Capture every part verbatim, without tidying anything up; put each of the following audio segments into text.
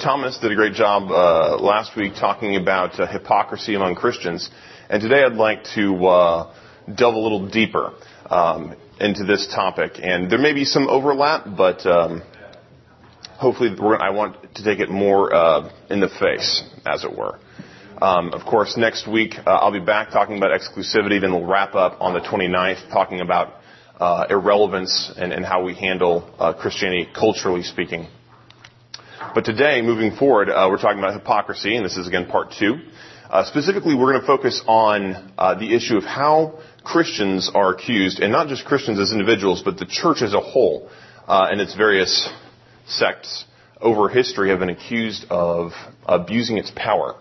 Thomas did a great job uh, last week talking about uh, hypocrisy among Christians, and today I'd like to uh, delve a little deeper um, into this topic. And there may be some overlap, but um, hopefully we're, I want to take it more uh, in the face, as it were. Um, of course, next week uh, I'll be back talking about exclusivity, then we'll wrap up on the twenty-ninth talking about uh, irrelevance and, and how we handle uh, Christianity culturally speaking. But today, moving forward, uh, we're talking about hypocrisy, and this is, again, part two. Uh, specifically, we're going to focus on uh, the issue of how Christians are accused, and not just Christians as individuals, but the church as a whole uh, and its various sects over history have been accused of abusing its power.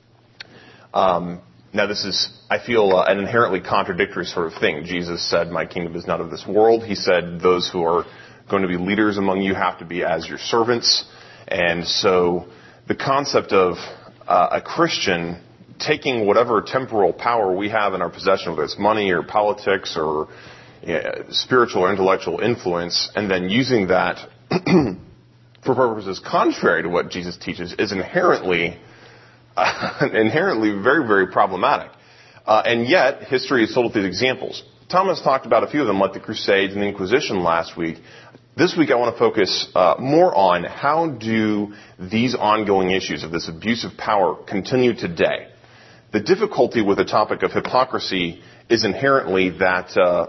Um, now, this is, I feel, uh, an inherently contradictory sort of thing. Jesus said, "My kingdom is not of this world." He said, "Those who are going to be leaders among you have to be as your servants." And so the concept of uh, a Christian taking whatever temporal power we have in our possession, whether it's money or politics or you know, spiritual or intellectual influence, and then using that for purposes contrary to what Jesus teaches is inherently uh, inherently very, very problematic. Uh, and yet, history is full of these examples. Thomas talked about a few of them, like the Crusades and the Inquisition last week. This week I want to focus uh, more on how do these ongoing issues of this abuse of power continue today. The difficulty with the topic of hypocrisy is inherently that uh,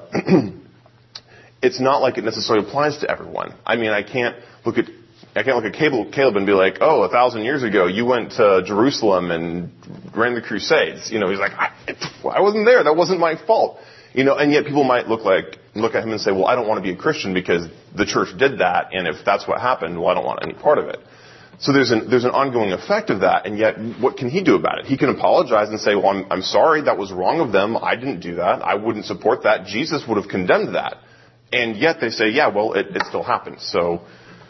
it's not like it necessarily applies to everyone. I mean, I can't look at I can't look at Caleb and be like, "Oh, a thousand years ago you went to Jerusalem and ran the Crusades." You know, he's like, I, I wasn't there. That wasn't my fault. You know, and yet people might look like look at him and say, "Well, I don't want to be a Christian because the church did that, and if that's what happened, well, I don't want any part of it." So there's an there's an ongoing effect of that, and yet what can he do about it? He can apologize and say, "Well, I'm I'm sorry, that was wrong of them. I didn't do that. I wouldn't support that. Jesus would have condemned that." And yet they say, "Yeah, well, it, it still happened." So,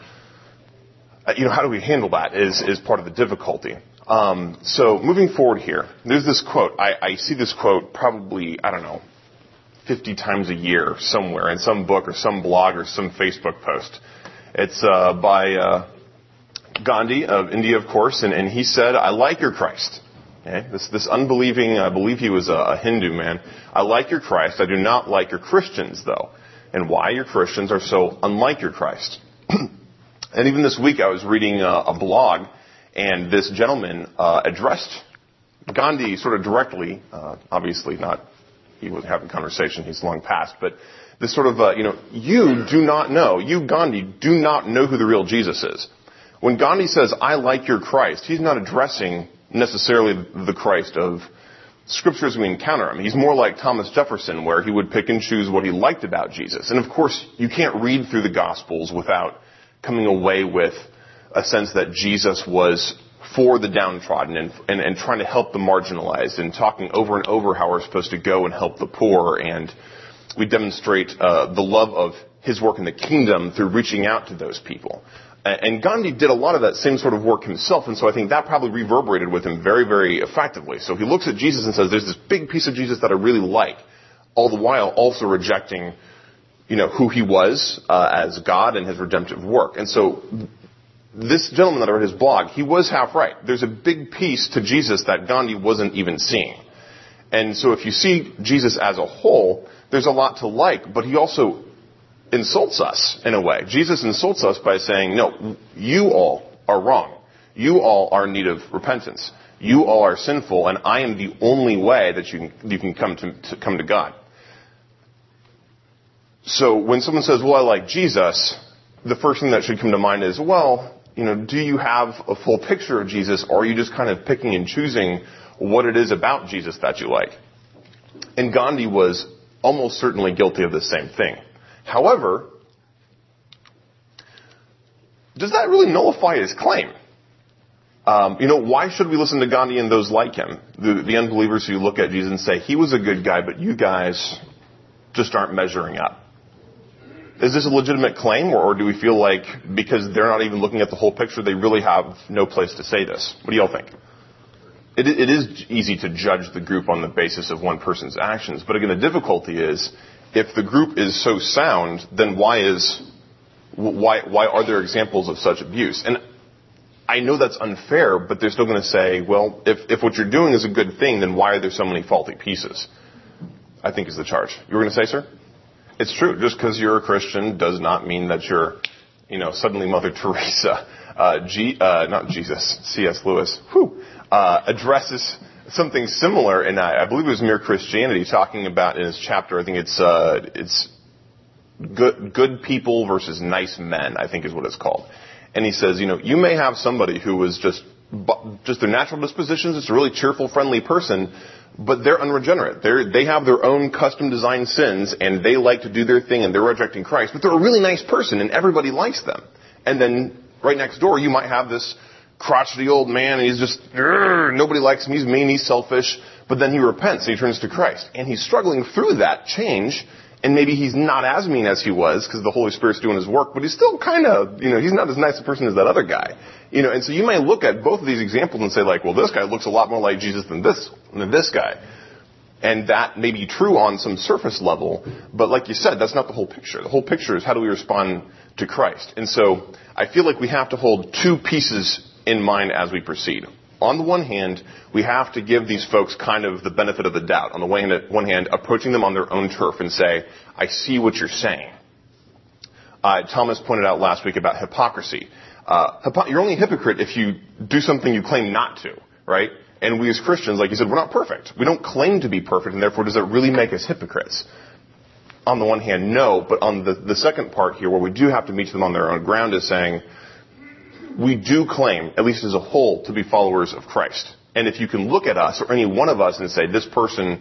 uh, you know, how do we handle that is is part of the difficulty. Um, so moving forward here, there's this quote. I, I see this quote probably, I don't know, fifty times a year somewhere in some book or some blog or some Facebook post. It's uh, by uh, Gandhi of India, of course, and, and he said, "I like your Christ." Okay? This this unbelieving, I believe he was a, a Hindu man. "I like your Christ. I do not like your Christians, though, and why your Christians are so unlike your Christ." And even this week I was reading a, a blog, and this gentleman uh, addressed Gandhi sort of directly, uh, obviously not he was having a conversation, he's long past, but this sort of, uh, you know, you do not know, you, Gandhi, do not know who the real Jesus is. When Gandhi says, "I like your Christ," he's not addressing necessarily the Christ of scriptures we encounter him. He's more like Thomas Jefferson, where he would pick and choose what he liked about Jesus. And of course, you can't read through the Gospels without coming away with a sense that Jesus was for the downtrodden and, and, and trying to help the marginalized and talking over and over how we're supposed to go and help the poor. And we demonstrate uh, the love of his work in the kingdom through reaching out to those people. And Gandhi did a lot of that same sort of work himself, and so I think that probably reverberated with him very, very effectively. So he looks at Jesus and says, "There's this big piece of Jesus that I really like," all the while also rejecting, you know, who he was uh, as God and his redemptive work. And so this gentleman that I read his blog, he was half right. There's a big piece to Jesus that Gandhi wasn't even seeing. And so if you see Jesus as a whole, there's a lot to like, but he also insults us in a way. Jesus insults us by saying, "No, you all are wrong. You all are in need of repentance. You all are sinful, and I am the only way that you can, you can come to, to come to God." So when someone says, "Well, I like Jesus," the first thing that should come to mind is, well, you know, do you have a full picture of Jesus, or are you just kind of picking and choosing what it is about Jesus that you like? And Gandhi was almost certainly guilty of the same thing. However, does that really nullify his claim? Um, you know, why should we listen to Gandhi and those like him? The, the unbelievers who look at Jesus and say, "He was a good guy, but you guys just aren't measuring up." Is this a legitimate claim, or, or do we feel like because they're not even looking at the whole picture, they really have no place to say this? What do y'all think? It, it is easy to judge the group on the basis of one person's actions, but again, the difficulty is, if the group is so sound, then why is why why are there examples of such abuse? And I know that's unfair, but they're still going to say, well, if, if what you're doing is a good thing, then why are there so many faulty pieces? I think is the charge. You were going to say, sir? It's true. Just because you're a Christian does not mean that you're, you know, suddenly Mother Teresa. Uh, G, uh, not Jesus, C S Lewis, whew, uh, addresses something similar, and I, I believe it was Mere Christianity, talking about in his chapter, I think it's, uh, it's good, good people versus nice men, I think is what it's called. And he says, you know, you may have somebody who is just, just their natural dispositions, it's a really cheerful, friendly person, but they're unregenerate. They're, they have their own custom designed sins, and they like to do their thing, and they're rejecting Christ, but they're a really nice person, and everybody likes them. And then, right next door, you might have this crotchety old man, and he's just, nobody likes him, he's mean, he's selfish, but then he repents, and he turns to Christ. And he's struggling through that change, and maybe he's not as mean as he was, because the Holy Spirit's doing his work, but he's still kind of, you know, he's not as nice a person as that other guy. You know, and so you may look at both of these examples and say, like, well, this guy looks a lot more like Jesus than this, than this guy. And that may be true on some surface level, but like you said, that's not the whole picture. The whole picture is how do we respond to Christ. And so I feel like we have to hold two pieces in mind as we proceed. On the one hand, we have to give these folks kind of the benefit of the doubt. On the one hand, one hand approaching them on their own turf and say, I see what you're saying. Uh, Thomas pointed out last week about hypocrisy. Uh, hypo- you're only a hypocrite if you do something you claim not to, right? And we as Christians, like you said, we're not perfect. We don't claim to be perfect, and therefore does it really make us hypocrites? On the one hand, no, but on the, the second part here, where we do have to meet them on their own ground, is saying, we do claim, at least as a whole, to be followers of Christ. And if you can look at us, or any one of us, and say, this person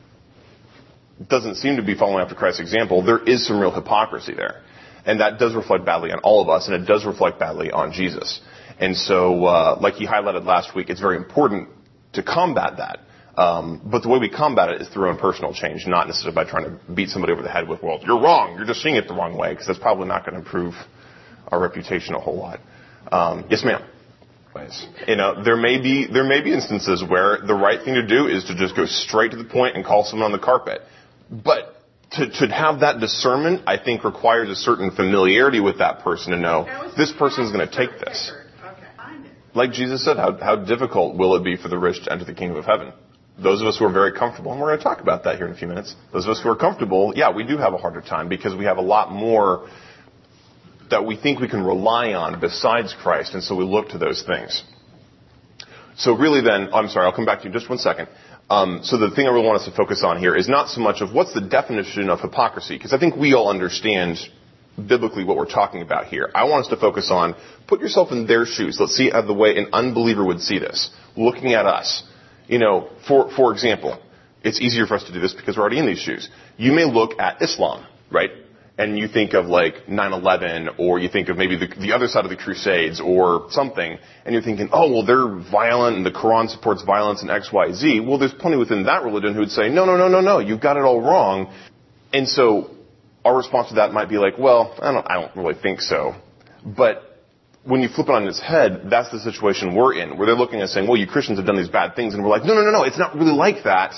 doesn't seem to be following after Christ's example, there is some real hypocrisy there. And that does reflect badly on all of us, and it does reflect badly on Jesus. And so, uh, like he highlighted last week, it's very important to combat that. Um, but the way we combat it is through our own personal change, not necessarily by trying to beat somebody over the head with, well, you're wrong, you're just seeing it the wrong way, because that's probably not going to improve our reputation a whole lot. Um, yes, ma'am. You know, there may be there may be instances where the right thing to do is to just go straight to the point and call someone on the carpet. But to, to have that discernment, I think, requires a certain familiarity with that person to know this person is going to take this. Like Jesus said, how, how difficult will it be for the rich to enter the kingdom of heaven? Those of us who are very comfortable, and we're going to talk about that here in a few minutes. Those of us who are comfortable, yeah, we do have a harder time because we have a lot more that we think we can rely on besides Christ, and so we look to those things. So really then, I'm sorry, I'll come back to you in just one second. Um, so the thing I really want us to focus on here is not so much of what's the definition of hypocrisy, because I think we all understand biblically what we're talking about here. I want us to focus on, put yourself in their shoes. Let's see how the way an unbeliever would see this, looking at us. You know, for, for example, it's easier for us to do this because we're already in these shoes. You may look at Islam, right? And you think of like nine eleven, or you think of maybe the, the other side of the Crusades or something, and you're thinking, oh, well, they're violent and the Quran supports violence and X, Y, Z. Well, there's plenty within that religion who would say, no, no, no, no, no, you've got it all wrong. And so our response to that might be like, well, I don't, I don't really think so. But when you flip it on its head, that's the situation we're in, where they're looking and saying, well, you Christians have done these bad things. And we're like, no, no, no, no, it's not really like that.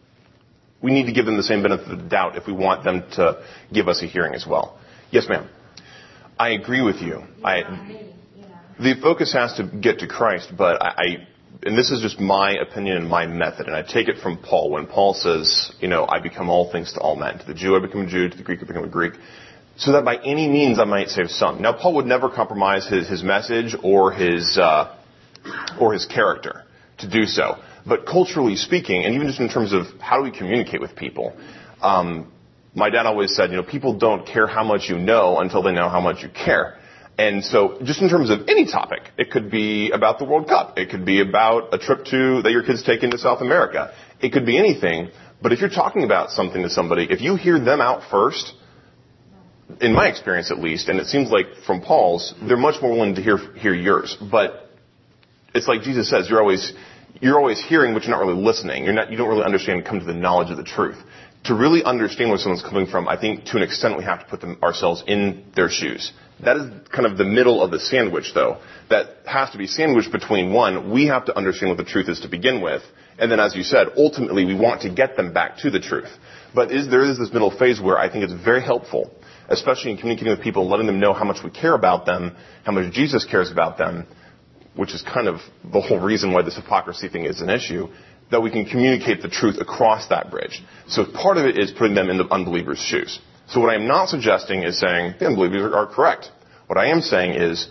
We need to give them the same benefit of the doubt if we want them to give us a hearing as well. Yes, ma'am. I agree with you. I, the focus has to get to Christ, but I, I, and this is just my opinion and my method, and I take it from Paul when Paul says, you know, I become all things to all men. To the Jew I become a Jew, to the Greek I become a Greek, so that by any means I might save some. Now, Paul would never compromise his, his message or his, uh, or his character to do so. But culturally speaking, and even just in terms of how do we communicate with people, um, my dad always said, you know, people don't care how much you know until they know how much you care. And so just in terms of any topic, it could be about the World Cup. It could be about a trip to that your kids take into South America. It could be anything. But if you're talking about something to somebody, if you hear them out first, in my experience at least, and it seems like from Paul's, they're much more willing to hear hear yours. But it's like Jesus says, you're always... You're always hearing, but you're not really listening. You're not, you don't really understand and come to the knowledge of the truth. To really understand where someone's coming from, I think to an extent we have to put them, ourselves in their shoes. That is kind of the middle of the sandwich, though. That has to be sandwiched between, one, we have to understand what the truth is to begin with, and then, as you said, ultimately we want to get them back to the truth. But is, there is this middle phase where I think it's very helpful, especially in communicating with people, letting them know how much we care about them, how much Jesus cares about them. which is kind of the whole reason why this hypocrisy thing is an issue, that we can communicate the truth across that bridge. So part of it is putting them in the unbelievers' shoes. So what I am not suggesting is saying the unbelievers are correct. What I am saying is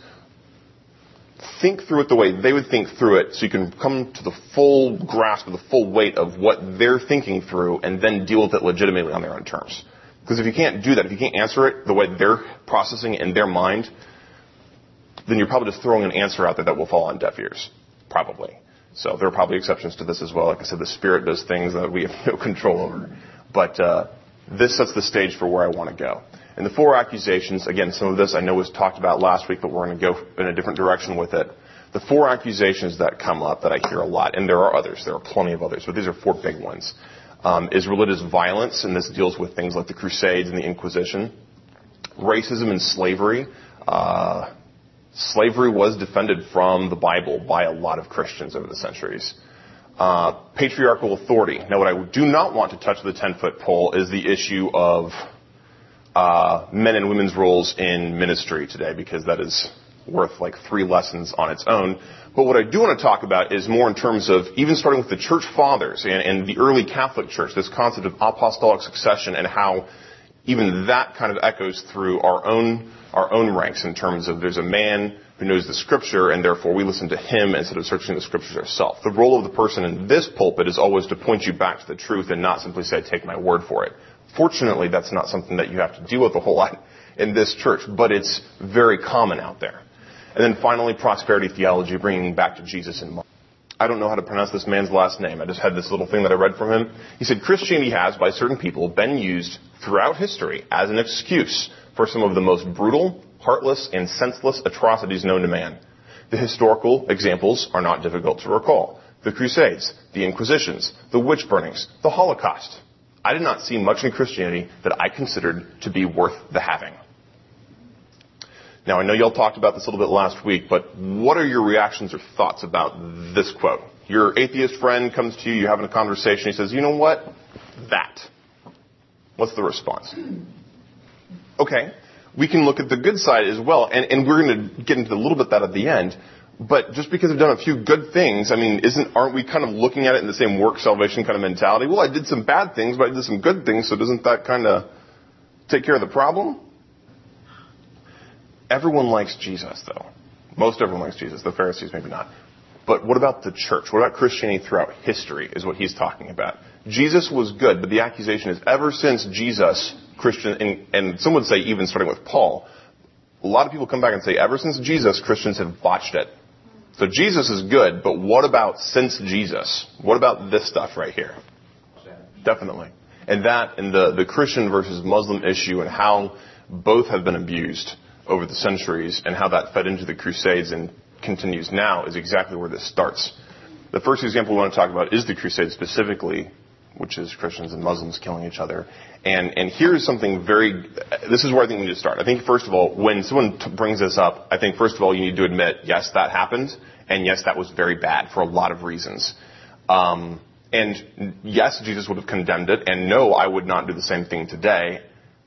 think through it the way they would think through it so you can come to the full grasp of the full weight of what they're thinking through and then deal with it legitimately on their own terms. Because if you can't do that, if you can't answer it the way they're processing it in their mind, then you're probably just throwing an answer out there that will fall on deaf ears. Probably. So there are probably exceptions to this as well. Like I said, the Spirit does things that we have no control over. But uh, this sets the stage for where I want to go. And the four accusations, again, some of this I know was talked about last week, but we're going to go in a different direction with it. The four accusations that come up that I hear a lot, and there are others, there are plenty of others, but these are four big ones, um, is religious violence, and this deals with things like the Crusades and the Inquisition. Racism and slavery. Uh, slavery was defended from the Bible by a lot of Christians over the centuries. Uh, patriarchal authority. Now, what I do not want to touch with the ten-foot pole is the issue of uh, men and women's roles in ministry today, because that is worth like three lessons on its own. But what I do want to talk about is more in terms of even starting with the church fathers and, and the early Catholic Church, this concept of apostolic succession and how even that kind of echoes through our own our own ranks in terms of there's a man who knows the Scripture, and therefore we listen to him instead of searching the Scriptures ourselves. The role of the person in this pulpit is always to point you back to the truth and not simply say, take my word for it. Fortunately, that's not something that you have to deal with a whole lot in this church, but it's very common out there. And then finally, prosperity theology, bringing back to Jesus in mind. I don't know how to pronounce this man's last name. I just had this little thing that I read from him. He said, Christianity has, by certain people, been used throughout history as an excuse for some of the most brutal, heartless, and senseless atrocities known to man. The historical examples are not difficult to recall. The Crusades, the Inquisitions, the witch burnings, the Holocaust. I did not see much in Christianity that I considered to be worth the having. Now, I know y'all talked about this a little bit last week, but what are your reactions or thoughts about this quote? Your atheist friend comes to you, you're having a conversation, he says, you know what? That. What's the response? Okay, we can look at the good side as well, and, and we're going to get into a little bit that at the end, but just because I've done a few good things, I mean, isn't aren't we kind of looking at it in the same work salvation kind of mentality? Well, I did some bad things, but I did some good things, so doesn't that kind of take care of the problem? Everyone likes Jesus, though. Most everyone likes Jesus. The Pharisees, maybe not. But what about the church? What about Christianity throughout history is what he's talking about. Jesus was good, but the accusation is ever since Jesus, Christian, and, and some would say even starting with Paul, a lot of people come back and say ever since Jesus, Christians have botched it. So Jesus is good, but what about since Jesus? What about this stuff right here? Definitely. And that and the, the Christian versus Muslim issue and how both have been abused over the centuries and how that fed into the Crusades and continues now is exactly where this starts. The first example we want to talk about is the Crusades specifically, which is Christians and Muslims killing each other. And and here's something very, this is where I think we need to start. I think, first of all, when someone t- brings this up, I think, first of all, you need to admit, yes, that happened, and yes, that was very bad for a lot of reasons. Um, and yes, Jesus would have condemned it, and no, I would not do the same thing today.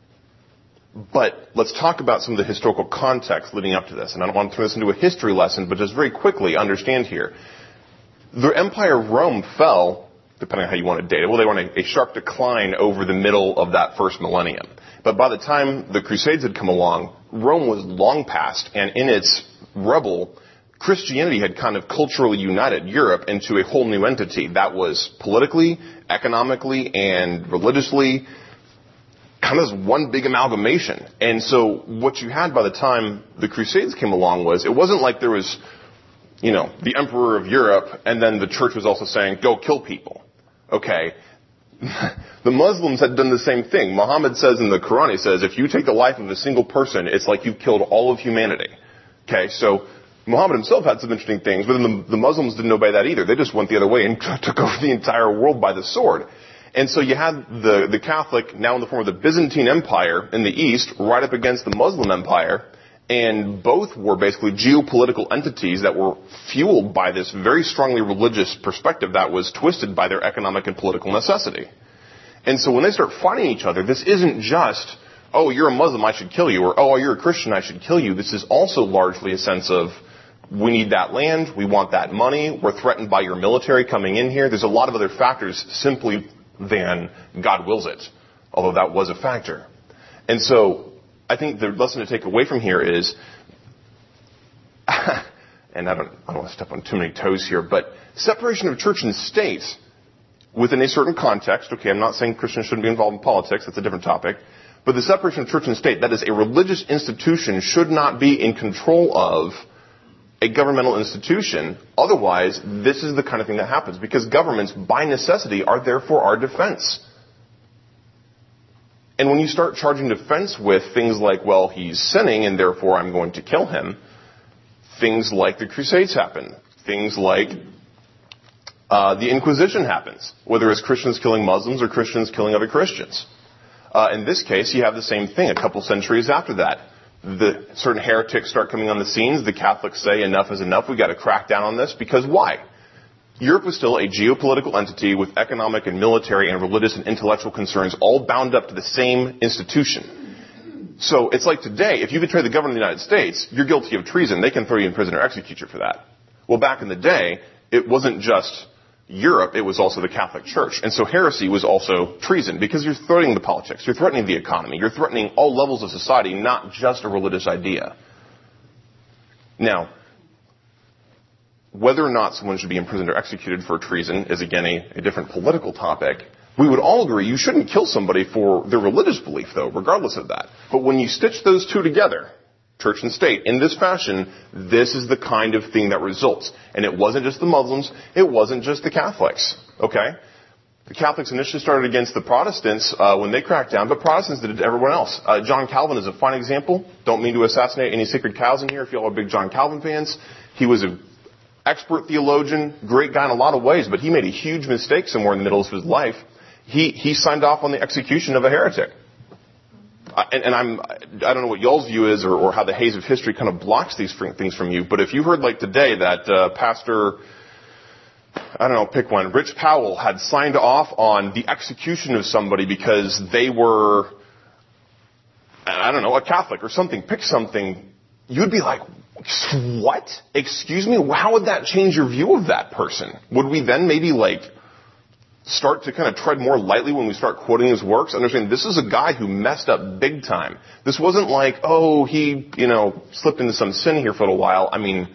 But let's talk about some of the historical context leading up to this. And I don't want to turn this into a history lesson, but just very quickly understand here. The Empire of Rome fell, depending on how you want to date it, well, they were on a, a sharp decline over the middle of that first millennium. But by the time the Crusades had come along, Rome was long past, and in its rubble, Christianity had kind of culturally united Europe into a whole new entity that was politically, economically, and religiously kind of this one big amalgamation. And so what you had by the time the Crusades came along was, it wasn't like there was, you know, the emperor of Europe, and then the church was also saying, go kill people. Okay. The Muslims had done the same thing. Muhammad says in the Quran, he says, if you take the life of a single person, it's like you've killed all of humanity. Okay, so Muhammad himself had some interesting things, but then the, the Muslims didn't obey that either. They just went the other way and took over the entire world by the sword. And so you had the, the Catholic, now in the form of the Byzantine Empire in the east, right up against the Muslim Empire, and both were basically geopolitical entities that were fueled by this very strongly religious perspective that was twisted by their economic and political necessity. And so when they start fighting each other, this isn't just, oh, you're a Muslim, I should kill you, or oh, you're a Christian, I should kill you. This is also largely a sense of, we need that land, we want that money, we're threatened by your military coming in here. There's a lot of other factors simply than God wills it, although that was a factor. And so I think the lesson to take away from here is, and I don't, I don't want to step on too many toes here, but separation of church and state within a certain context, okay, I'm not saying Christians shouldn't be involved in politics, that's a different topic, but the separation of church and state, that is a religious institution, should not be in control of a governmental institution. Otherwise, this is the kind of thing that happens, because governments, by necessity, are there for our defense. And when you start charging defense with things like, well, he's sinning and therefore I'm going to kill him, things like the Crusades happen. Things like uh, the Inquisition happens, whether it's Christians killing Muslims or Christians killing other Christians. Uh, in this case, you have the same thing a couple centuries after that. The certain heretics start coming on the scenes. The Catholics say enough is enough. We've got to crack down on this. Because why? Europe was still a geopolitical entity with economic and military and religious and intellectual concerns all bound up to the same institution. So it's like today, if you betray the government of the United States, you're guilty of treason. They can throw you in prison or execute you for that. Well, back in the day, it wasn't just Europe, it was also the Catholic Church. And so heresy was also treason, because you're threatening the politics, you're threatening the economy, you're threatening all levels of society, not just a religious idea. Now, whether or not someone should be imprisoned or executed for treason is, again, a, a different political topic. We would all agree you shouldn't kill somebody for their religious belief, though, regardless of that. But when you stitch those two together, church and state, in this fashion, this is the kind of thing that results. And it wasn't just the Muslims, it wasn't just the Catholics, okay? The Catholics initially started against the Protestants uh, when they cracked down, but Protestants did it to everyone else. Uh, John Calvin is a fine example. Don't mean to assassinate any sacred cows in here if you all are big John Calvin fans. He was an expert theologian, great guy in a lot of ways, but he made a huge mistake somewhere in the middle of his life. He, he signed off on the execution of a heretic. Uh, and, and I'm, I don't know what y'all's view is or, or how the haze of history kind of blocks these things from you, but if you heard like today that uh, Pastor, I don't know, pick one, Rich Powell had signed off on the execution of somebody because they were, I don't know, a Catholic or something, pick something, you'd be like, what? Excuse me? How would that change your view of that person? Would we then maybe like start to kind of tread more lightly when we start quoting his works? Understand, this is a guy who messed up big time. This wasn't like, oh, he, you know, slipped into some sin here for a little while. I mean,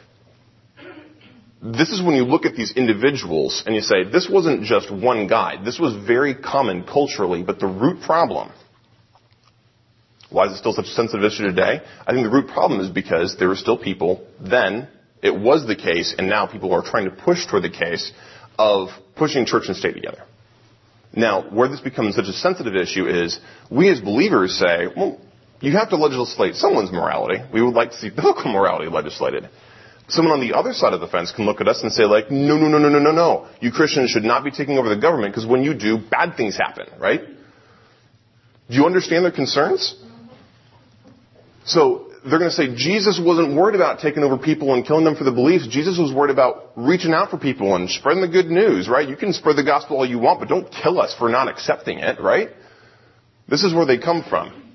this is when you look at these individuals and you say, this wasn't just one guy. This was very common culturally, but the root problem, why is it still such a sensitive issue today? I think the root problem is because there were still people then, it was the case, and now people are trying to push toward the case of pushing church and state together. Now, where this becomes such a sensitive issue is we as believers say, well, you have to legislate someone's morality. We would like to see biblical morality legislated. Someone on the other side of the fence can look at us and say like, no, no, no, no, no, no, no. You Christians should not be taking over the government because when you do, bad things happen, right? Do you understand their concerns? So they're going to say Jesus wasn't worried about taking over people and killing them for the beliefs. Jesus was worried about reaching out for people and spreading the good news, right? You can spread the gospel all you want, but don't kill us for not accepting it, right? This is where they come from.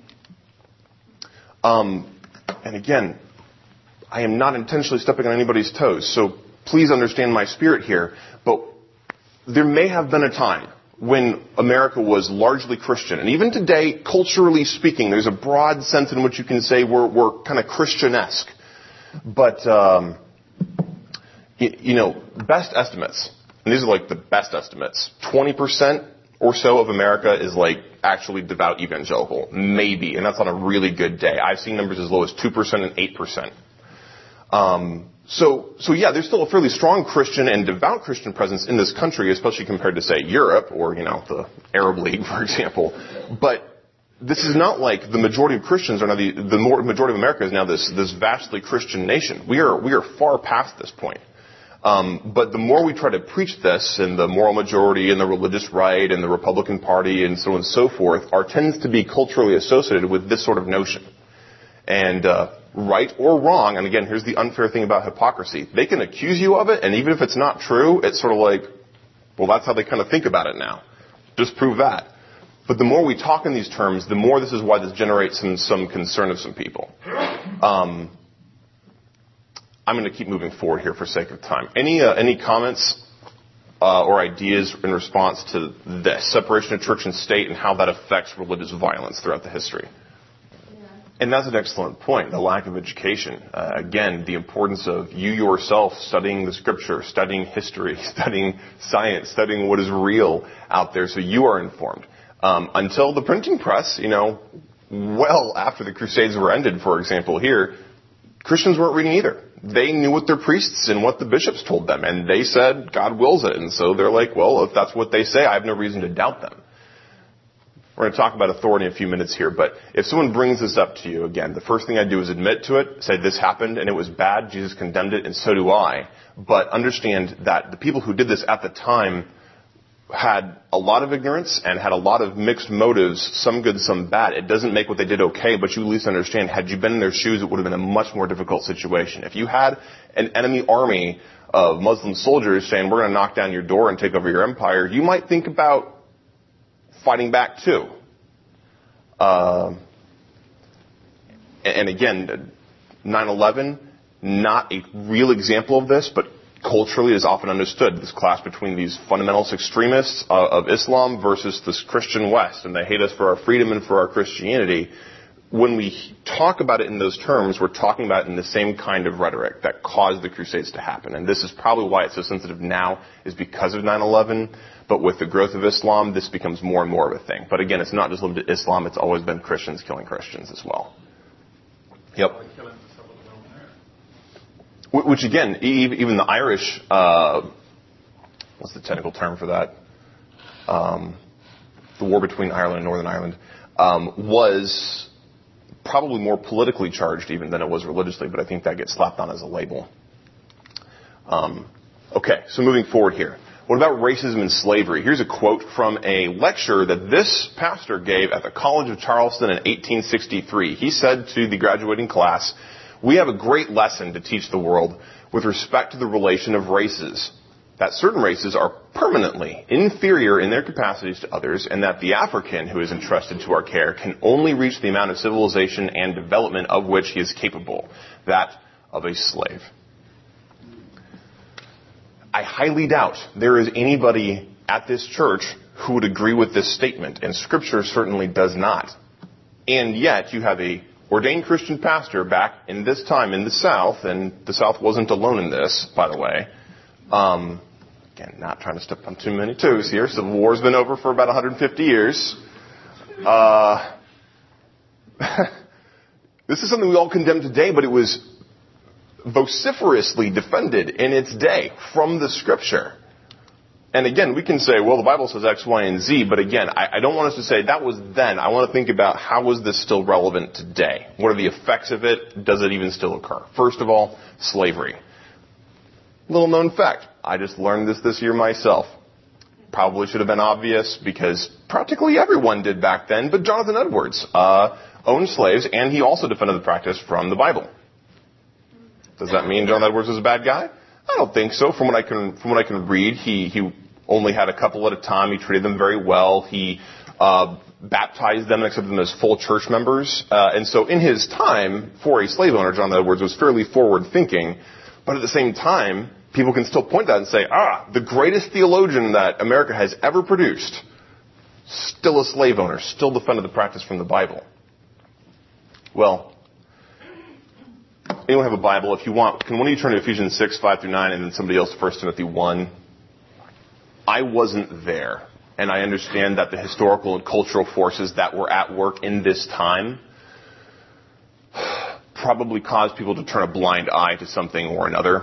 Um, and again, I am not intentionally stepping on anybody's toes, so please understand my spirit here. But there may have been a time when America was largely Christian. And even today, culturally speaking, there's a broad sense in which you can say we're, we're kind of Christian-esque. But, um, you, you know, best estimates, and these are like the best estimates, twenty percent or so of America is like actually devout evangelical. Maybe. And that's on a really good day. I've seen numbers as low as two percent and eight percent. Um, So, so yeah, there's still a fairly strong Christian and devout Christian presence in this country, especially compared to, say, Europe or, you know, the Arab League, for example. But this is not like the majority of Christians are now the, the more, majority of America is now this, this vastly Christian nation. We are, we are far past this point. Um, but the more we try to preach this and the moral majority and the religious right and the Republican Party and so on and so forth are tends to be culturally associated with this sort of notion. And, uh, right or wrong, and again, here's the unfair thing about hypocrisy. They can accuse you of it, and even if it's not true, it's sort of like, well, that's how they kind of think about it now. Just prove that. But the more we talk in these terms, the more this is why this generates some, some concern of some people. Um, I'm going to keep moving forward here for sake of time. Any uh, any comments uh, or ideas in response to this separation of church and state and how that affects religious violence throughout the history? Yeah. And that's an excellent point, the lack of education. Uh, again, the importance of you yourself studying the scripture, studying history, studying science, studying what is real out there so you are informed. Um, until the printing press, you know, well after the Crusades were ended, for example, here, Christians weren't reading either. They knew what their priests and what the bishops told them, and they said, God wills it. And so they're like, well, if that's what they say, I have no reason to doubt them. We're going to talk about authority in a few minutes here, but if someone brings this up to you, again, the first thing I do is admit to it, say this happened and it was bad, Jesus condemned it, and so do I. But understand that the people who did this at the time had a lot of ignorance and had a lot of mixed motives, some good, some bad. It doesn't make what they did okay, but you at least understand, had you been in their shoes, it would have been a much more difficult situation. If you had an enemy army of Muslim soldiers saying, we're going to knock down your door and take over your empire, you might think about fighting back too. Uh, and again, nine eleven, not a real example of this, but culturally is often understood, this clash between these fundamentalist extremists uh, of Islam versus this Christian West, and they hate us for our freedom and for our Christianity. When we talk about it in those terms, we're talking about it in the same kind of rhetoric that caused the Crusades to happen. And this is probably why it's so sensitive now, is because of nine eleven. But with the growth of Islam, this becomes more and more of a thing. But again, it's not just limited to Islam, it's always been Christians killing Christians as well. Yep. Which again, even the Irish, uh, what's the technical term for that? Um, the war between Ireland and Northern Ireland, um, was probably more politically charged even than it was religiously, but I think that gets slapped on as a label. Um, okay, so moving forward here. What about racism and slavery? Here's a quote from a lecture that this pastor gave at the College of Charleston in eighteen sixty-three. He said to the graduating class, we have a great lesson to teach the world with respect to the relation of races, that certain races are permanently inferior in their capacities to others, and that the African who is entrusted to our care can only reach the amount of civilization and development of which he is capable, that of a slave. I highly doubt there is anybody at this church who would agree with this statement, and Scripture certainly does not. And yet you have a ordained Christian pastor back in this time in the South, and the South wasn't alone in this, by the way. Um, again, not trying to step on too many toes here. Civil War's been over for about one hundred fifty years. Uh, this is something we all condemn today, but it was vociferously defended in its day from the Scripture. And again, we can say, well, the Bible says X, Y, and Z, but again, I, I don't want us to say that was then. I want to think about how is this still relevant today? What are the effects of it? Does it even still occur? First of all, slavery. Little known fact. I just learned this this year myself. Probably should have been obvious because practically everyone did back then, but Jonathan Edwards uh, owned slaves, and he also defended the practice from the Bible. Does that mean Jonathan Edwards was a bad guy? I don't think so. From what I can, from what I can read, he he only had a couple at a time. He treated them very well. He uh, baptized them and accepted them as full church members. Uh, and so in his time, for a slave owner, Jonathan Edwards was fairly forward-thinking. But at the same time, people can still point to that and say, ah, the greatest theologian that America has ever produced, still a slave owner, still defended the practice from the Bible. Well, anyone have a Bible? If you want, can one of you turn to Ephesians six, five through nine, and then somebody else to First Timothy one? I wasn't there, and I understand that the historical and cultural forces that were at work in this time probably caused people to turn a blind eye to something or another.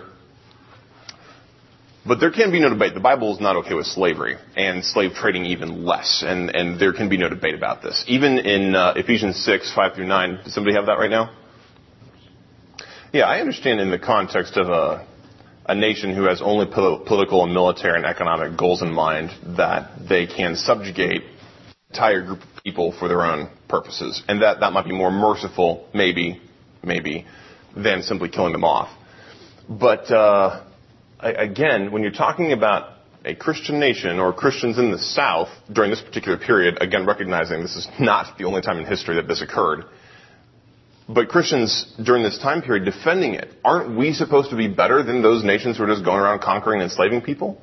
But there can be no debate. The Bible is not okay with slavery, and slave trading even less, and, and there can be no debate about this. Even in uh, Ephesians six, five through nine, does somebody have that right now? Yeah, I understand in the context of a, a nation who has only pol- political and military and economic goals in mind that they can subjugate an entire group of people for their own purposes. And that, that might be more merciful, maybe, maybe, than simply killing them off. But, uh, again, when you're talking about a Christian nation or Christians in the South during this particular period, again, recognizing this is not the only time in history that this occurred, but Christians during this time period defending it, aren't we supposed to be better than those nations who are just going around conquering and enslaving people?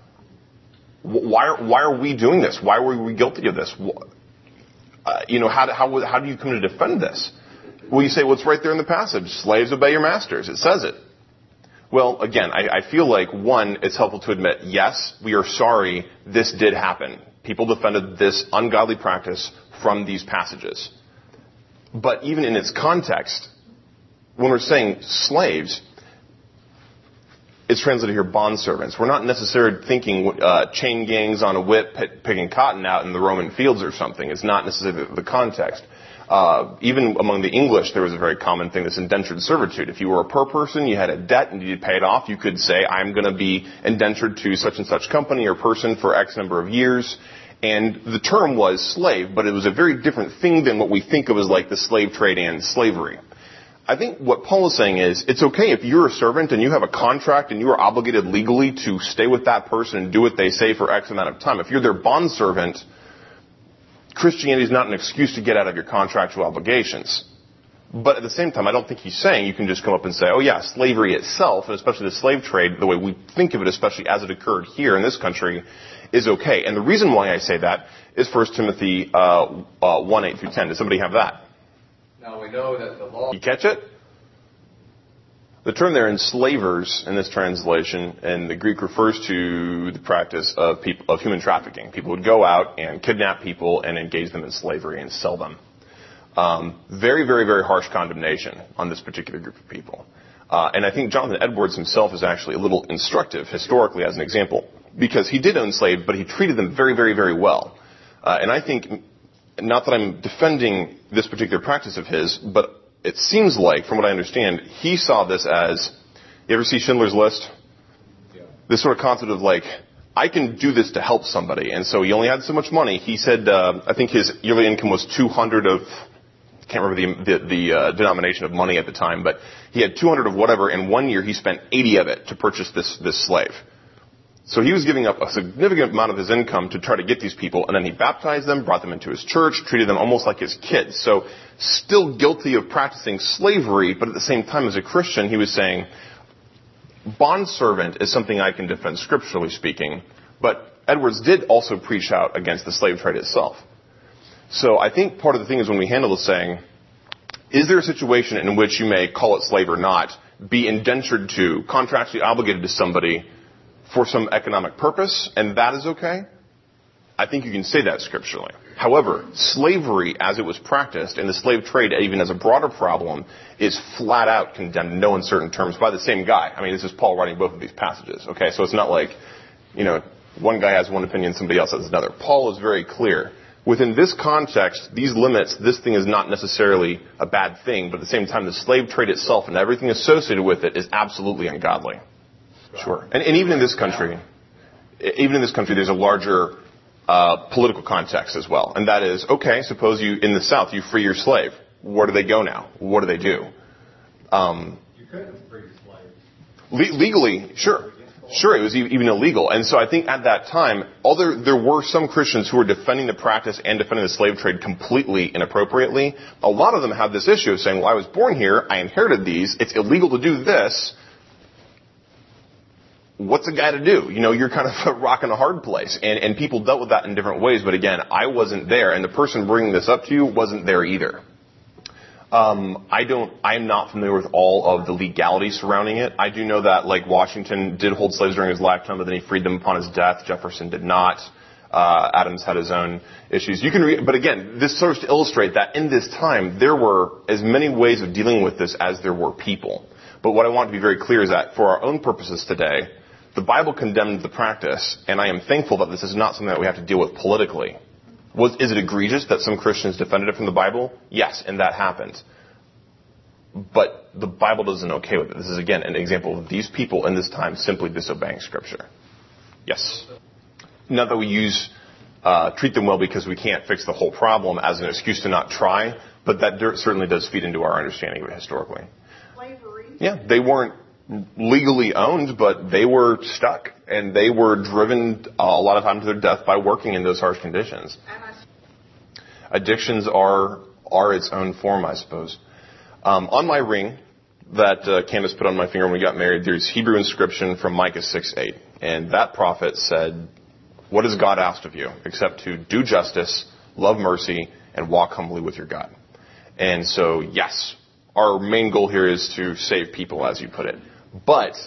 Why are, why are we doing this? Why were we guilty of this? Uh, you know, how, how, how do you come to defend this? Well, you say, well, it's right there in the passage. Slaves, obey your masters. It says it. Well, again, I, I feel like, one, it's helpful to admit, yes, we are sorry this did happen. People defended this ungodly practice from these passages. But even in its context, when we're saying slaves, it's translated here bondservants. We're not necessarily thinking uh, chain gangs on a whip p- picking cotton out in the Roman fields or something. It's not necessarily the, the context. Uh, even among the English, there was a very common thing, this indentured servitude. If you were a poor person, you had a debt and you needed to pay it off, you could say, I'm going to be indentured to such and such company or person for X number of years. And the term was slave, but it was a very different thing than what we think of as like the slave trade and slavery. I think what Paul is saying is, it's okay if you're a servant and you have a contract and you are obligated legally to stay with that person and do what they say for X amount of time. If you're their bondservant, Christianity is not an excuse to get out of your contractual obligations. But at the same time, I don't think he's saying you can just come up and say, oh yeah, slavery itself, and especially the slave trade, the way we think of it, especially as it occurred here in this country, is okay. And the reason why I say that is First Timothy uh, uh, one, eight through ten. Does somebody have that? Now we know that the law... You catch it? The term there, enslavers, in this translation, in the Greek refers to the practice of people, of human trafficking. People would go out and kidnap people and engage them in slavery and sell them. Um, very, very, very harsh condemnation on this particular group of people. Uh, and I think Jonathan Edwards himself is actually a little instructive historically as an example, because he did own slaves, but he treated them very, very, very well. Uh, and I think, not that I'm defending this particular practice of his, but it seems like, from what I understand, he saw this as, you ever see Schindler's List? Yeah. This sort of concept of like, I can do this to help somebody. And so he only had so much money. He said, uh, I think his yearly income was two hundred of, I can't remember the, the, the uh, denomination of money at the time, but he had two hundred of whatever, and one year he spent eighty of it to purchase this, this slave. So he was giving up a significant amount of his income to try to get these people, and then he baptized them, brought them into his church, treated them almost like his kids. So still guilty of practicing slavery, but at the same time as a Christian, he was saying, bondservant is something I can defend scripturally speaking, but Edwards did also preach out against the slave trade itself. So I think part of the thing is when we handle this saying, is there a situation in which you may, call it slave or not, be indentured to, contractually obligated to somebody for some economic purpose, and that is okay? I think you can say that scripturally. However, slavery as it was practiced, and the slave trade even as a broader problem, is flat out condemned in no uncertain terms by the same guy. I mean, this is Paul writing both of these passages, okay? So it's not like, you know, one guy has one opinion, somebody else has another. Paul is very clear. Within this context, these limits, this thing is not necessarily a bad thing, but at the same time, the slave trade itself and everything associated with it is absolutely ungodly. Sure. And, and even in this country, even in this country, there's a larger uh, political context as well. And that is, okay, suppose you, in the South, you free your slave. Where do they go now? What do they do? Um, you couldn't free slaves. Le- legally, sure. Sure, it was even illegal. And so I think at that time, although there were some Christians who were defending the practice and defending the slave trade completely inappropriately, a lot of them had this issue of saying, well, I was born here, I inherited these, it's illegal to do this. What's a guy to do? You know, you're kind of a rock in a hard place. And, and people dealt with that in different ways. But again, I wasn't there. And the person bringing this up to you wasn't there either. Um, I don't, I'm not familiar with all of the legality surrounding it. I do know that, like, Washington did hold slaves during his lifetime, but then he freed them upon his death. Jefferson did not. Uh, Adams had his own issues. You can read, but again, this serves to illustrate that in this time, there were as many ways of dealing with this as there were people. But what I want to be very clear is that for our own purposes today, the Bible condemned the practice, and I am thankful that this is not something that we have to deal with politically. Was, is it egregious that some Christians defended it from the Bible? Yes, and that happened. But the Bible doesn't okay with it. This is, again, an example of these people in this time simply disobeying Scripture. Yes? Not that we use, uh, treat them well because we can't fix the whole problem as an excuse to not try, but that certainly does feed into our understanding of it historically. Slavery? Yeah, they weren't legally owned, but they were stuck, and they were driven uh, a lot of time to their death by working in those harsh conditions. Addictions are are its own form, I suppose. Um, on my ring that uh, Candace put on my finger when we got married, there's Hebrew inscription from Micah six eight. And that prophet said, what has God asked of you except to do justice, love mercy, and walk humbly with your God? And so, yes, our main goal here is to save people, as you put it. But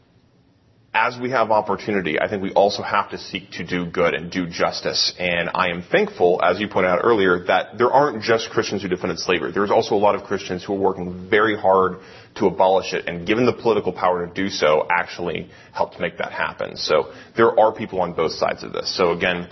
as we have opportunity, I think we also have to seek to do good and do justice. And I am thankful, as you pointed out earlier, that there aren't just Christians who defended slavery. There's also a lot of Christians who are working very hard to abolish it, and given the political power to do so, actually helped make that happen. So there are people on both sides of this. So again,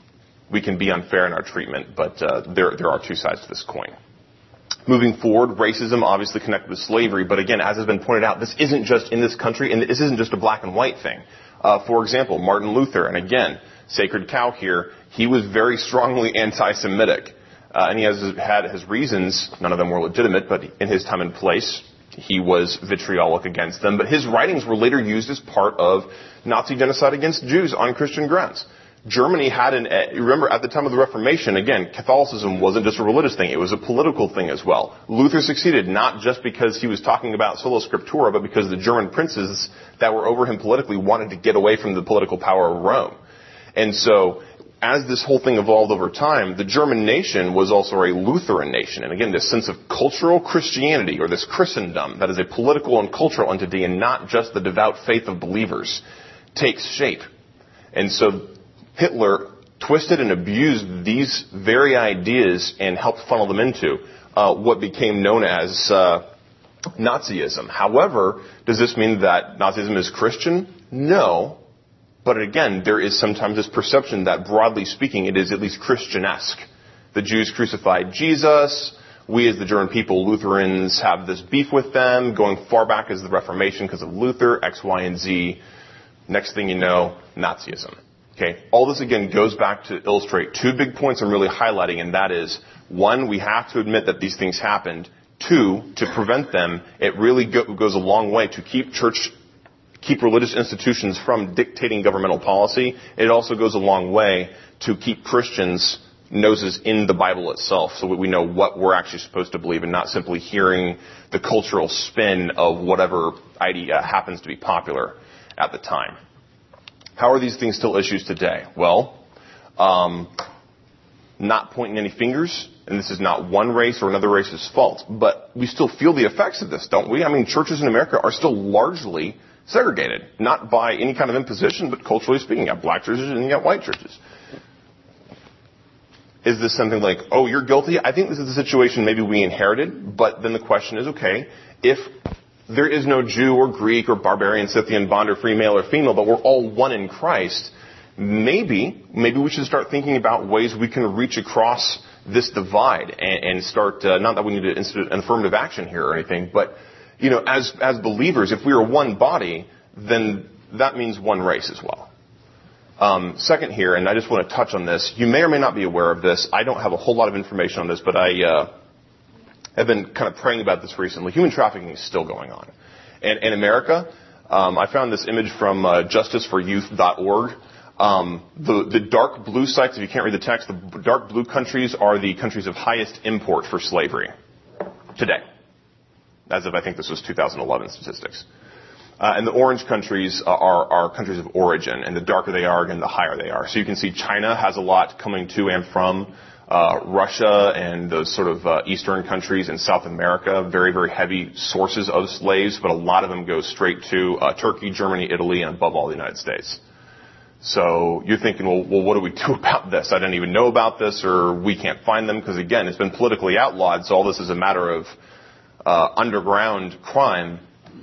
we can be unfair in our treatment, but uh, there there are two sides to this coin. Moving forward, racism obviously connected with slavery, but again, as has been pointed out, this isn't just in this country, and this isn't just a black and white thing. Uh, for example, Martin Luther, and again, sacred cow here, he was very strongly anti-Semitic. Uh, and he has had his reasons, none of them were legitimate, but in his time and place, he was vitriolic against them. But his writings were later used as part of Nazi genocide against Jews on Christian grounds. Germany had an, remember at the time of the Reformation, again, Catholicism wasn't just a religious thing, it was a political thing as well. Luther succeeded not just because he was talking about sola scriptura, but because the German princes that were over him politically wanted to get away from the political power of Rome. And so, as this whole thing evolved over time, the German nation was also a Lutheran nation. And again, this sense of cultural Christianity, or this Christendom, that is a political and cultural entity and not just the devout faith of believers, takes shape. And so, Hitler twisted and abused these very ideas and helped funnel them into uh, what became known as uh, Nazism. However, does this mean that Nazism is Christian? No. But again, there is sometimes this perception that, broadly speaking, it is at least Christian-esque. The Jews crucified Jesus. We, as the German people, Lutherans, have this beef with them, going far back as the Reformation because of Luther, X, Y, and Z. Next thing you know, Nazism. Okay, all this again goes back to illustrate two big points I'm really highlighting, and that is, one, we have to admit that these things happened. Two, to prevent them, it really go, goes a long way to keep church, keep religious institutions from dictating governmental policy. It also goes a long way to keep Christians' noses in the Bible itself, so that we know what we're actually supposed to believe and not simply hearing the cultural spin of whatever idea happens to be popular at the time. How are these things still issues today? Well, um, not pointing any fingers, and this is not one race or another race's fault, but we still feel the effects of this, don't we? I mean, churches in America are still largely segregated, not by any kind of imposition, but culturally speaking. You have black churches and you have white churches. Is this something like, oh, you're guilty? I think this is a situation maybe we inherited, but then the question is, okay, if there is no Jew or Greek or barbarian, Scythian, bond or free male or female, but we're all one in Christ, maybe, maybe we should start thinking about ways we can reach across this divide and, and start, uh, not that we need to institute an affirmative action here or anything, but, you know, as, as believers, if we are one body, then that means one race as well. Um, second here, and I just want to touch on this, you may or may not be aware of this. I don't have a whole lot of information on this, but I, uh, I've been kind of praying about this recently. Human trafficking is still going on. And in America, um, I found this image from uh, justice for youth dot org. Um, the, the dark blue sites, if you can't read the text, the dark blue countries are the countries of highest import for slavery today. As of, I think this was two thousand eleven statistics. Uh, and the orange countries are, are countries of origin, and the darker they are, again, the higher they are. So you can see China has a lot coming to and from Uh, Russia and those sort of uh, eastern countries in South America, very, very heavy sources of slaves, but a lot of them go straight to uh, Turkey, Germany, Italy, and above all, the United States. So you're thinking, well, well, what do we do about this? I didn't even know about this, or we can't find them, because, again, it's been politically outlawed, so all this is a matter of uh, underground crime.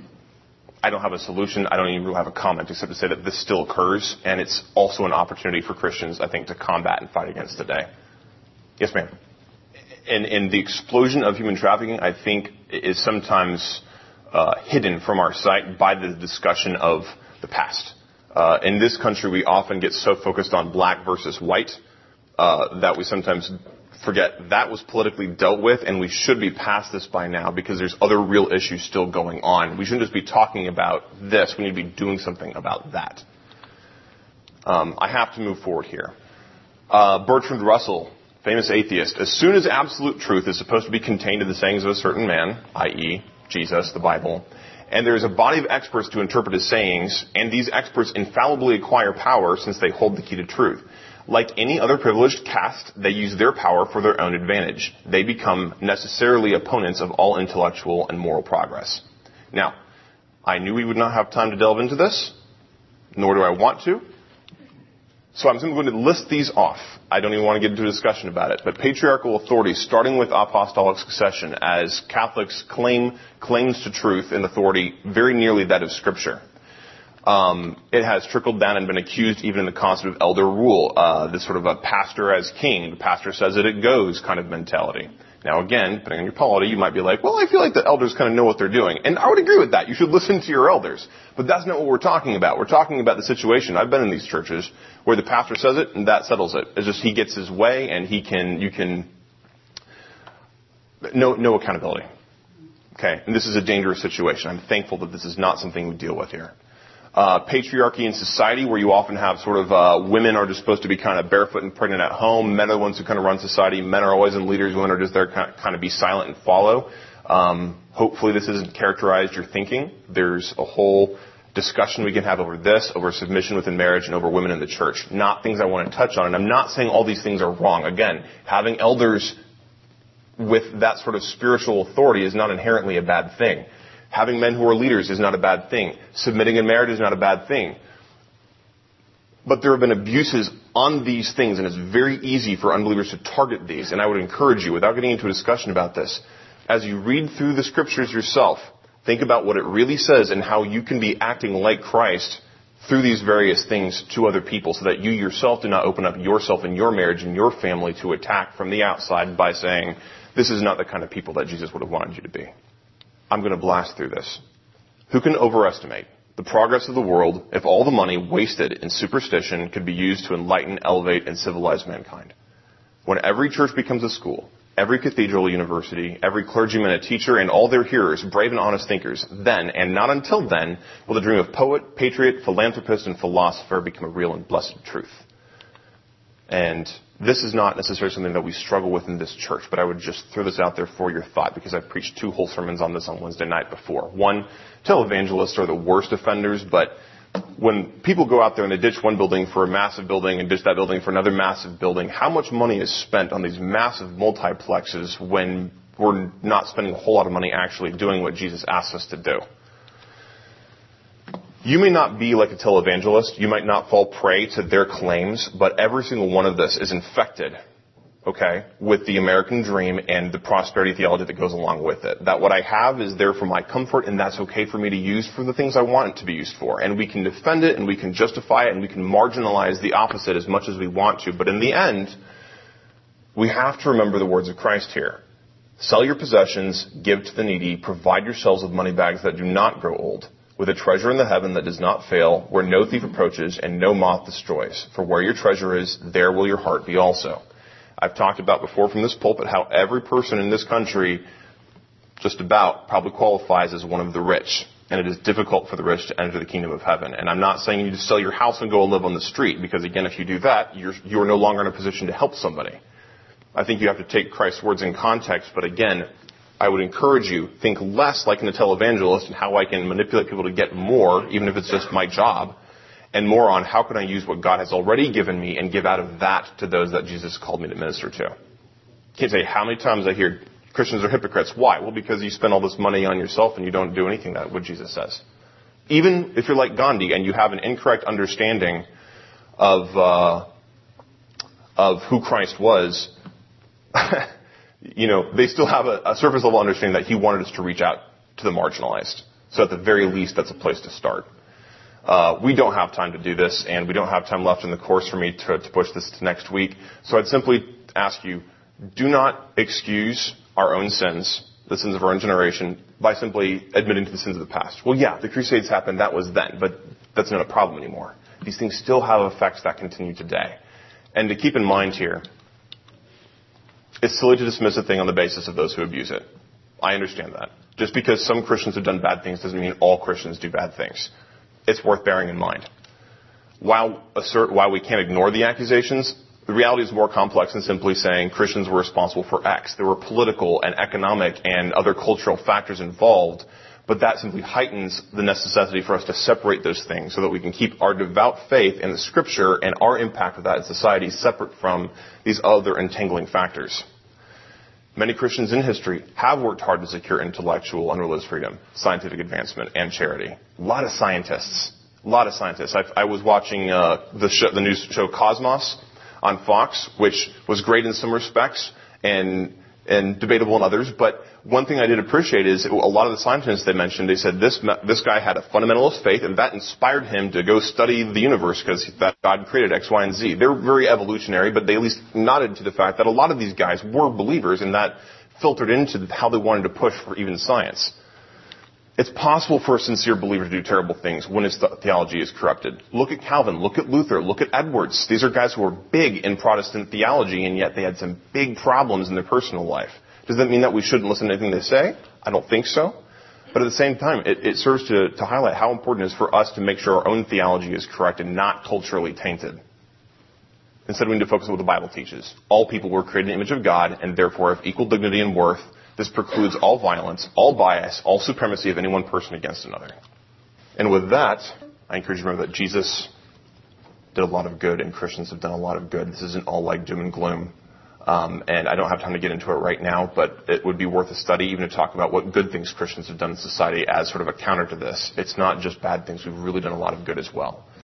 I don't have a solution. I don't even really have a comment, except to say that this still occurs, and it's also an opportunity for Christians, I think, to combat and fight against today. Yes, ma'am. And, and the explosion of human trafficking, I think, is sometimes uh, hidden from our sight by the discussion of the past. Uh, in this country, we often get so focused on black versus white uh, that we sometimes forget that was politically dealt with, and we should be past this by now because there's other real issues still going on. We shouldn't just be talking about this. We need to be doing something about that. Um, I have to move forward here. Uh, Bertrand Russell famous atheist, as soon as absolute truth is supposed to be contained in the sayings of a certain man, that is, Jesus, the Bible, and there is a body of experts to interpret his sayings, and these experts infallibly acquire power since they hold the key to truth. Like any other privileged caste, they use their power for their own advantage. They become necessarily opponents of all intellectual and moral progress. Now, I knew we would not have time to delve into this, nor do I want to. So I'm simply going to list these off. I don't even want to get into a discussion about it. But patriarchal authority, starting with apostolic succession, as Catholics claim claims to truth and authority very nearly that of Scripture. Um, it has trickled down and been accused even in the concept of elder rule, uh, this sort of a pastor as king. The pastor says it, it goes kind of mentality. Now again, depending on your polity, you might be like, well, I feel like the elders kind of know what they're doing. And I would agree with that. You should listen to your elders. But that's not what we're talking about. We're talking about the situation. I've been in these churches where the pastor says it and that settles it. It's just he gets his way and he can, you can, no, no accountability. Okay. And this is a dangerous situation. I'm thankful that this is not something we deal with here. Uh, patriarchy in society, where you often have sort of uh, women are just supposed to be kind of barefoot and pregnant at home. Men are the ones who kind of run society. Men are always in leaders. Women are just there to kind of be silent and follow. Um, hopefully this isn't characterized your thinking. There's a whole discussion we can have over this, over submission within marriage, and over women in the church. Not things I want to touch on. And I'm not saying all these things are wrong. Again, having elders with that sort of spiritual authority is not inherently a bad thing. Having men who are leaders is not a bad thing. Submitting in marriage is not a bad thing. But there have been abuses on these things, and it's very easy for unbelievers to target these. And I would encourage you, without getting into a discussion about this, as you read through the Scriptures yourself, think about what it really says and how you can be acting like Christ through these various things to other people, so that you yourself do not open up yourself and your marriage and your family to attack from the outside by saying, this is not the kind of people that Jesus would have wanted you to be. I'm going to blast through this. Who can overestimate the progress of the world if all the money wasted in superstition could be used to enlighten, elevate, and civilize mankind? When every church becomes a school, every cathedral a university, every clergyman a teacher, and all their hearers brave and honest thinkers, then, and not until then, will the dream of poet, patriot, philanthropist, and philosopher become a real and blessed truth. And this is not necessarily something that we struggle with in this church, but I would just throw this out there for your thought, because I've preached two whole sermons on this on Wednesday night before. One, televangelists are the worst offenders, but when people go out there and they ditch one building for a massive building and ditch that building for another massive building, how much money is spent on these massive multiplexes when we're not spending a whole lot of money actually doing what Jesus asks us to do? You may not be like a televangelist. You might not fall prey to their claims, but every single one of this is infected, okay, with the American dream and the prosperity theology that goes along with it. That what I have is there for my comfort, and that's okay for me to use for the things I want it to be used for. And we can defend it, and we can justify it, and we can marginalize the opposite as much as we want to. But in the end, we have to remember the words of Christ here. Sell your possessions, give to the needy, provide yourselves with money bags that do not grow old, with a treasure in the heaven that does not fail, where no thief approaches and no moth destroys. For where your treasure is, there will your heart be also. I've talked about before from this pulpit how every person in this country, just about, probably qualifies as one of the rich. And it is difficult for the rich to enter the kingdom of heaven. And I'm not saying you just sell your house and go and live on the street, because again, if you do that, you're, you're no longer in a position to help somebody. I think you have to take Christ's words in context, but again, I would encourage you, think less like an televangelist and how I can manipulate people to get more, even if it's just my job, and more on how can I use what God has already given me and give out of that to those that Jesus called me to minister to. I can't say how many times I hear Christians are hypocrites. Why? Well, because you spend all this money on yourself and you don't do anything that what Jesus says. Even if you're like Gandhi and you have an incorrect understanding of uh, of who Christ was, you know, they still have a, a surface level understanding that he wanted us to reach out to the marginalized. So at the very least, that's a place to start. Uh, we don't have time to do this, and we don't have time left in the course for me to, to push this to next week. So I'd simply ask you, do not excuse our own sins, the sins of our own generation, by simply admitting to the sins of the past. Well, yeah, the Crusades happened, that was then, but that's not a problem anymore. These things still have effects that continue today. And to keep in mind here, it's silly to dismiss a thing on the basis of those who abuse it. I understand that. Just because some Christians have done bad things doesn't mean all Christians do bad things. It's worth bearing in mind. While assert, while we can't ignore the accusations, The reality is more complex than simply saying Christians were responsible for X. There were political and economic and other cultural factors involved, but that simply heightens the necessity for us to separate those things so that we can keep our devout faith in the Scripture and our impact of that in society separate from these other entangling factors. Many Christians in history have worked hard to secure intellectual and religious freedom, scientific advancement, and charity. A lot of scientists. A lot of scientists. I, I was watching uh, the, show, the news show Cosmos on Fox, which was great in some respects and and debatable in others. But one thing I did appreciate is a lot of the scientists they mentioned, they said this this guy had a fundamentalist faith, and that inspired him to go study the universe because that God created X, Y, and Z. They're very evolutionary, but they at least nodded to the fact that a lot of these guys were believers, and that filtered into how they wanted to push for even science. It's possible for a sincere believer to do terrible things when his theology is corrupted. Look at Calvin, look at Luther, look at Edwards. These are guys who were big in Protestant theology, and yet they had some big problems in their personal life. Does that mean that we shouldn't listen to anything they say? I don't think so. But at the same time, it, it serves to, to highlight how important it is for us to make sure our own theology is correct and not culturally tainted. Instead, we need to focus on what the Bible teaches. All people were created in the image of God, and therefore have equal dignity and worth. This precludes all violence, all bias, all supremacy of any one person against another. And with that, I encourage you to remember that Jesus did a lot of good, and Christians have done a lot of good. This isn't all like doom and gloom. Um, and I don't have time to get into it right now, but it would be worth a study even to talk about what good things Christians have done in society as sort of a counter to this. It's not just bad things. We've really done a lot of good as well.